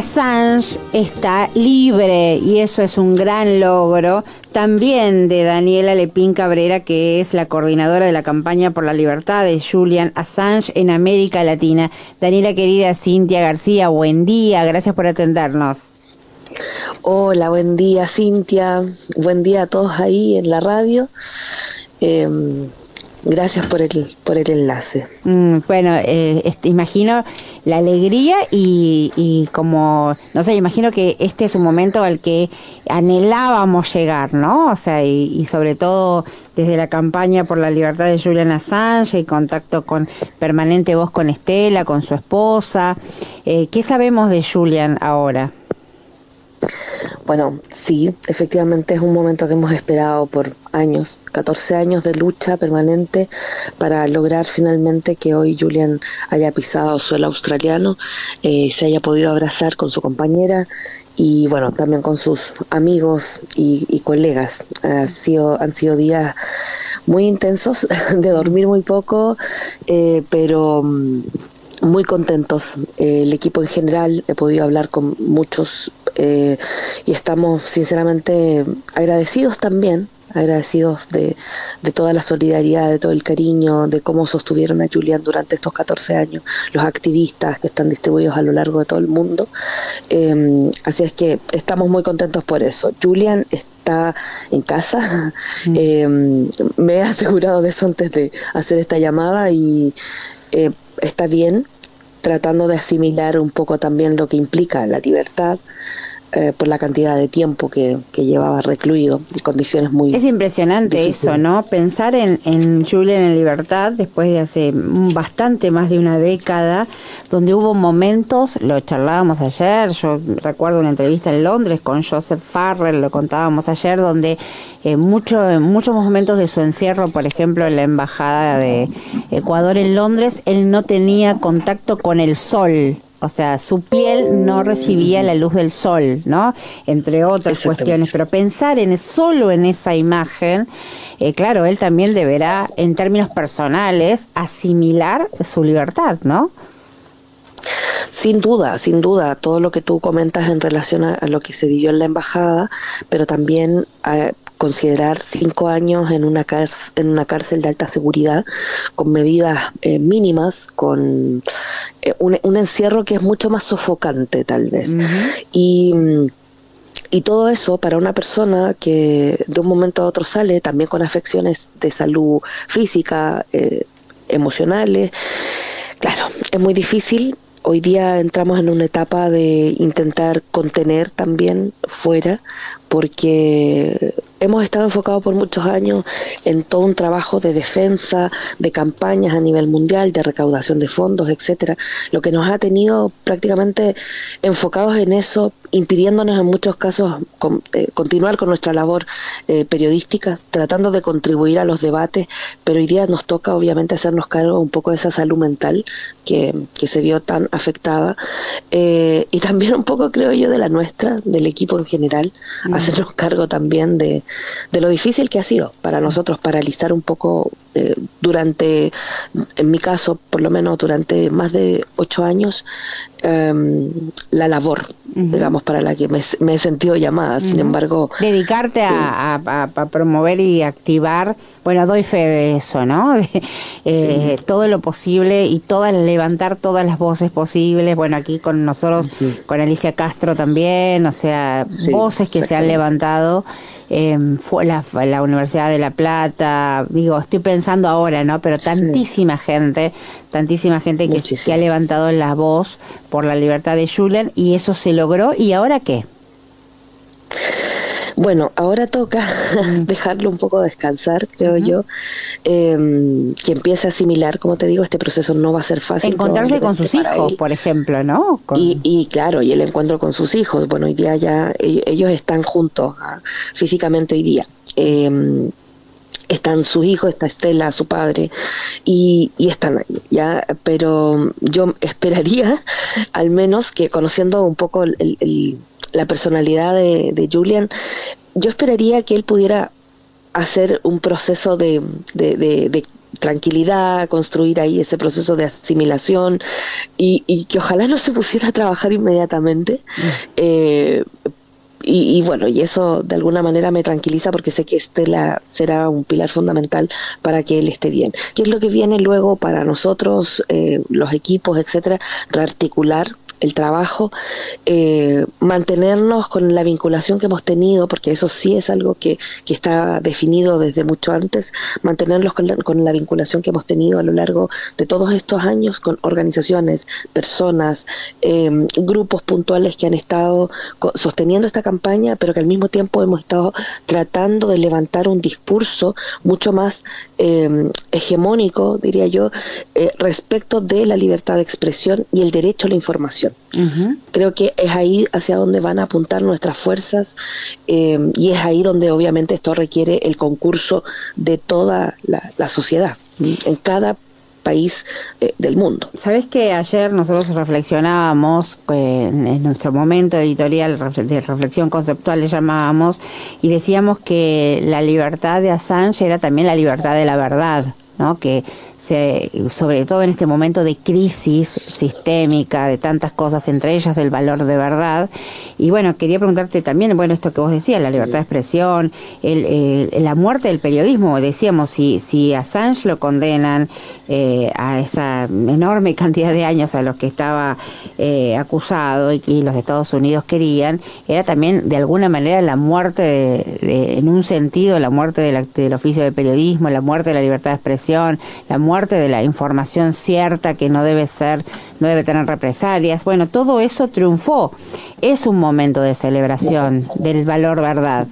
Assange está libre y eso es un gran logro también de Daniela Lepín Cabrera, que es la coordinadora de la campaña por la libertad de Julian Assange en América Latina. Daniela querida, Cintia García, buen día, gracias por atendernos. Hola, buen día Cintia, buen día a todos ahí en la radio. Gracias por el enlace. Bueno, imagino la alegría y como, no sé, imagino que este es un momento al que anhelábamos llegar, ¿no? O sea, y sobre todo desde la campaña por la libertad de Julian Assange y contacto permanente vos con Estela, con su esposa. ¿Qué sabemos de Julian ahora? Bueno, sí, efectivamente es un momento que hemos esperado por años, 14 años de lucha permanente para lograr finalmente que hoy Julian haya pisado suelo australiano, se haya podido abrazar con su compañera y bueno, también con sus amigos y colegas. Han sido días muy intensos, de dormir muy poco, pero muy contentos. El equipo en general, he podido hablar con muchos y estamos sinceramente agradecidos también, agradecidos de toda la solidaridad, de todo el cariño, de cómo sostuvieron a Julian durante estos 14 años, los activistas que están distribuidos a lo largo de todo el mundo. Así es que estamos muy contentos por eso. Julian está en casa, me he asegurado de eso antes de hacer esta llamada y está bien, tratando de asimilar un poco también lo que implica la libertad, por la cantidad de tiempo que llevaba recluido, en condiciones muy Es impresionante difíciles. Eso, ¿no? Pensar en Julian en libertad después de hace bastante más de una década, donde hubo momentos, lo charlábamos ayer, yo recuerdo una entrevista en Londres con Joseph Farrell, lo contábamos ayer, donde muchos momentos de su encierro, por ejemplo, en la embajada de Ecuador en Londres, él no tenía contacto con el sol. O sea, su piel no recibía la luz del sol, ¿no? Entre otras cuestiones. Pero pensar solo en esa imagen, claro, él también deberá, en términos personales, asimilar su libertad, ¿no? Sin duda, todo lo que tú comentas en relación a lo que se vivió en la embajada, pero también considerar 5 años en una cárcel de alta seguridad, con medidas mínimas, con un encierro que es mucho más sofocante tal vez. Y todo eso para una persona que de un momento a otro sale también con afecciones de salud física, emocionales. Claro, es muy difícil. Hoy día entramos en una etapa de intentar contener también fuera, porque hemos estado enfocados por muchos años en todo un trabajo de defensa, de campañas a nivel mundial, de recaudación de fondos, etcétera, lo que nos ha tenido prácticamente enfocados en eso, impidiéndonos en muchos casos continuar con nuestra labor periodística, tratando de contribuir a los debates, pero hoy día nos toca obviamente hacernos cargo un poco de esa salud mental que se vio tan afectada, y también un poco, creo yo, de la nuestra, del equipo en general, hacernos cargo también de lo difícil que ha sido para nosotros paralizar un poco durante, en mi caso, por lo menos durante más de 8 años, la labor, digamos, para la que me he sentido llamada. Sin embargo, dedicarte a promover y activar, bueno, doy fe de eso, ¿no? Todo lo posible y levantar todas las voces posibles. Bueno, aquí con nosotros, con Alicia Castro también, o sea, voces que se han levantado. Fue la Universidad de La Plata, digo, estoy pensando ahora, ¿no? Pero tantísima gente que ha levantado la voz por la libertad de Julian, y eso se logró. ¿Y ahora qué? Bueno, ahora toca dejarlo un poco descansar, creo yo, que empiece a asimilar, como te digo, este proceso no va a ser fácil. Encontrarse con sus hijos, por ejemplo, ¿no? Y claro, y el encuentro con sus hijos. Bueno, hoy día ya ellos están juntos físicamente hoy día. Están sus hijos, está Estela, su padre, y están ahí, ya. Pero yo esperaría, al menos, que conociendo un poco la personalidad de Julian, yo esperaría que él pudiera hacer un proceso de tranquilidad, construir ahí ese proceso de asimilación y que ojalá no se pusiera a trabajar inmediatamente. Y bueno, y eso de alguna manera me tranquiliza porque sé que será un pilar fundamental para que él esté bien. ¿Qué es lo que viene luego para nosotros, los equipos, etcétera? Rearticular el trabajo, mantenernos con la vinculación que hemos tenido, porque eso sí es algo que está definido desde mucho antes, mantenerlos con la vinculación que hemos tenido a lo largo de todos estos años con organizaciones, personas, grupos puntuales que han estado sosteniendo esta campaña, pero que al mismo tiempo hemos estado tratando de levantar un discurso mucho más hegemónico, diría yo, respecto de la libertad de expresión y el derecho a la información. Uh-huh. Creo que es ahí hacia donde van a apuntar nuestras fuerzas, y es ahí donde obviamente esto requiere el concurso de toda la sociedad en cada país del mundo. Sabés que ayer nosotros reflexionábamos en nuestro momento editorial de reflexión conceptual, le llamábamos, y decíamos que la libertad de Assange era también la libertad de la verdad, ¿no? Que sobre todo en este momento de crisis sistémica, de tantas cosas, entre ellas del valor de verdad. Y bueno, quería preguntarte también, bueno, esto que vos decías, la libertad de expresión, la muerte del periodismo. Decíamos, si Assange lo condenan a esa enorme cantidad de años a los que estaba acusado y los Estados Unidos querían, era también de alguna manera la muerte en un sentido, la muerte del oficio de periodismo, la muerte de la libertad de expresión, la muerte de la información cierta que no debe tener represalias. Bueno, todo eso triunfó. Es un momento de celebración del valor verdad.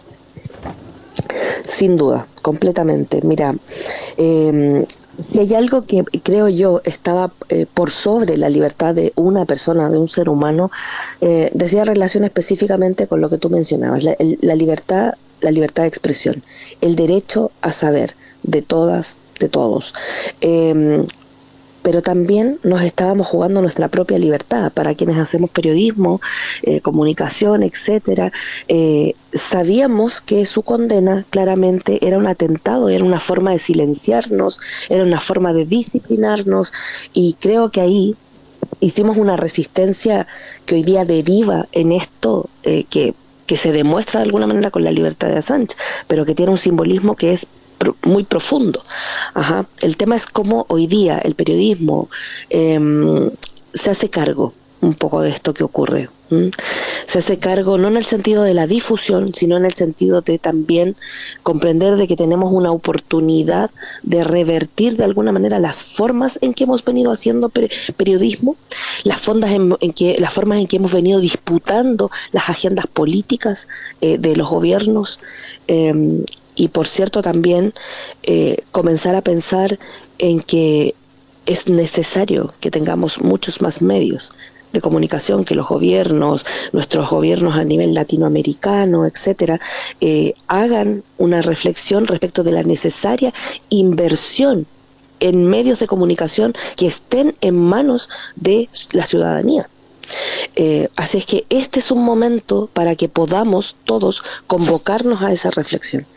Sin duda, completamente. Mira, si hay algo que creo yo estaba por sobre la libertad de una persona, de un ser humano, decía relación específicamente con lo que tú mencionabas, la libertad de expresión, el derecho a saber de todas, de todos. Pero también nos estábamos jugando nuestra propia libertad. Para quienes hacemos periodismo, comunicación, etcétera, sabíamos que su condena claramente era un atentado, era una forma de silenciarnos, era una forma de disciplinarnos, y creo que ahí hicimos una resistencia que hoy día deriva en esto que se demuestra de alguna manera con la libertad de Assange, pero que tiene un simbolismo que es muy profundo. Ajá. El tema es cómo hoy día el periodismo se hace cargo un poco de esto que ocurre. Se hace cargo no en el sentido de la difusión, sino en el sentido de también comprender de que tenemos una oportunidad de revertir de alguna manera las formas en que hemos venido haciendo periodismo, las formas en que hemos venido disputando las agendas políticas de los gobiernos, y por cierto también comenzar a pensar en que es necesario que tengamos muchos más medios de comunicación, que los gobiernos, nuestros gobiernos a nivel latinoamericano, etcétera, hagan una reflexión respecto de la necesaria inversión en medios de comunicación que estén en manos de la ciudadanía. Así es que este es un momento para que podamos todos convocarnos a esa reflexión.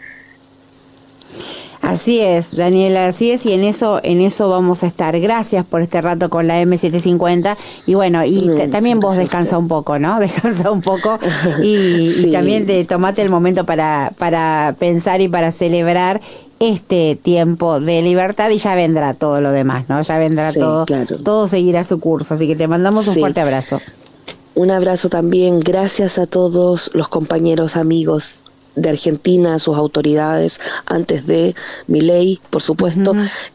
Así es, Daniela, así es, y en eso vamos a estar. Gracias por este rato con la M750, y bueno, y también vos descansa un poco, ¿no? Descansa un poco y, sí. Y también tomate el momento para pensar y para celebrar este tiempo de libertad, y ya vendrá todo lo demás, ¿no? Ya vendrá todo, claro. Todo seguirá su curso, así que te mandamos un fuerte abrazo. Un abrazo también, gracias a todos los compañeros, amigos de Argentina, sus autoridades, antes de Milei, por supuesto.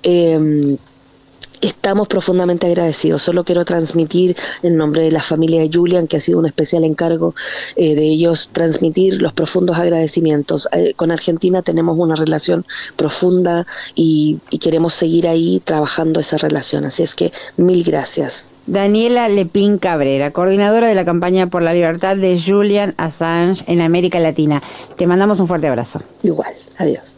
Estamos profundamente agradecidos. Solo quiero transmitir en nombre de la familia de Julian, que ha sido un especial encargo de ellos, transmitir los profundos agradecimientos. Con Argentina tenemos una relación profunda y queremos seguir ahí trabajando esa relación. Así es que mil gracias. Daniela Lepín Cabrera, coordinadora de la campaña por la libertad de Julian Assange en América Latina. Te mandamos un fuerte abrazo. Igual, adiós.